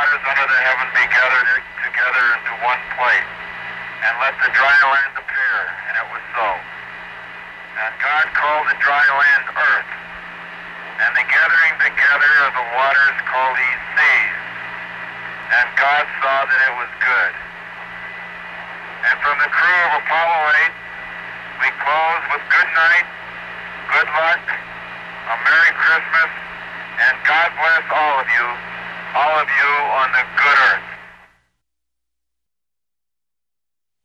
waters under the heaven be gathered together into one place, and let the dry land appear. And it was so. And God called the dry land earth, and the gathering together of the waters called he seas. And God saw that it was good. And from the crew of Apollo 8, we close with good night, good luck, a Merry Christmas, and God bless all of you on the good earth.